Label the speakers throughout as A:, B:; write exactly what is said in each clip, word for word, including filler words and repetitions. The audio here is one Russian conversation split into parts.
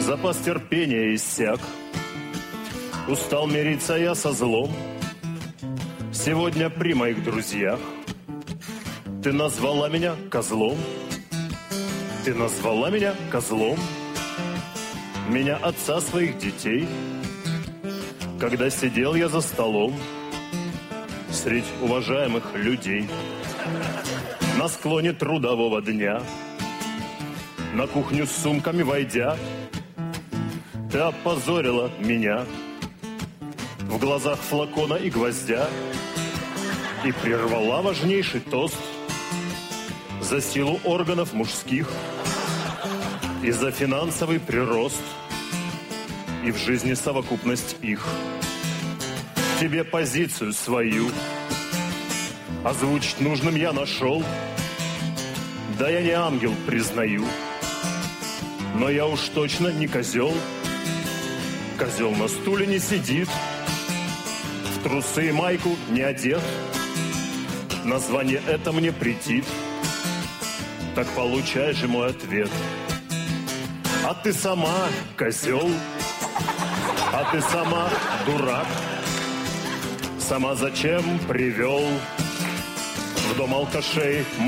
A: Запас терпения иссяк. Устал мириться я со злом. Сегодня при моих друзьях ты назвала меня козлом. Ты назвала меня козлом. Меня, отца своих детей. Когда сидел я за столом средь уважаемых людей, на склоне трудового дня, на кухню с сумками войдя, ты опозорила меня в глазах флакона и гвоздя и прервала важнейший тост за силу органов мужских и за финансовый прирост и в жизни совокупность их. Тебе позицию свою озвучить нужным я нашел. Да я не ангел, признаю, но я уж точно не козел. Козел на стуле не сидит, в трусы и майку не одет. Название это мне претит. Так получай же мой ответ. А ты сама козел, а ты сама дурак. Сама зачем привел в дом алкашей м***?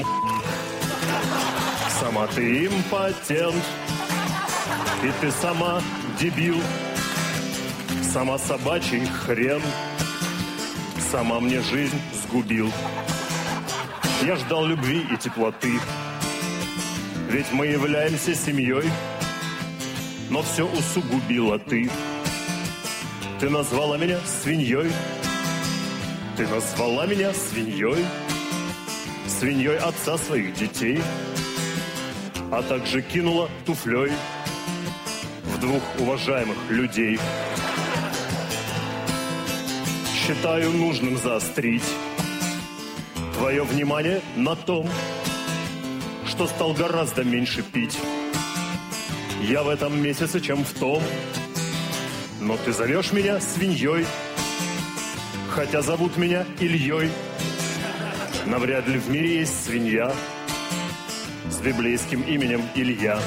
A: Сама ты импотент, и ты сама дебил. Сама собачий хрен, сама мне жизнь сгубил. Я ждал любви и теплоты, ведь мы являемся семьей, но все усугубила ты. Ты назвала меня свиньей. Ты назвала меня свиньей, свиньей отца своих детей, а также кинула туфлей в двух уважаемых людей. Считаю нужным заострить твое внимание на том, что стал гораздо меньше пить я в этом месяце, чем в том. Но ты зовешь меня свиньей, хотя зовут меня Ильей. Навряд ли в мире есть свинья с библейским именем Илья.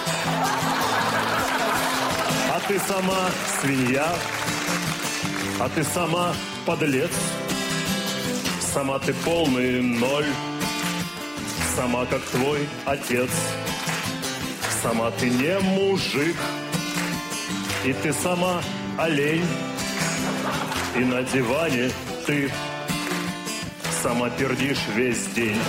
A: А ты сама свинья, а ты сама подлец. Сама ты полный ноль, сама как твой отец. Сама ты не мужик, и ты сама олень. И на диване ты сама пердишь весь день.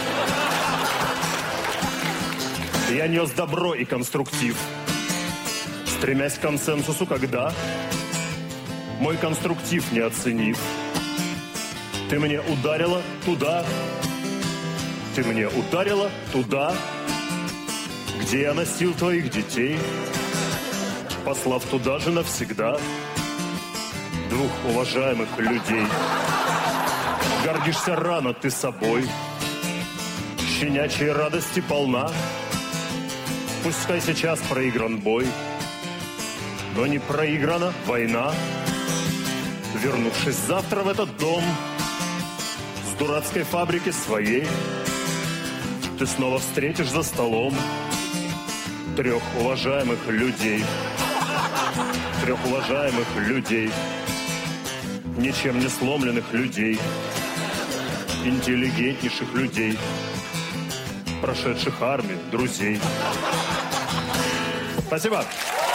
A: Я нес добро и конструктив, стремясь к консенсусу, когда мой конструктив не оценив. Ты мне ударила туда, ты мне ударила туда, где я носил твоих детей, послав туда же навсегда двух уважаемых людей. Гордишься рано ты собой, щенячьей радости полна. Пускай сейчас проигран бой, но не проиграна война. Вернувшись завтра в этот дом с дурацкой фабрики своей, ты снова встретишь за столом трех уважаемых людей. Трех уважаемых людей, ничем не сломленных людей, интеллигентнейших людей, прошедших армию, друзей. Спасибо.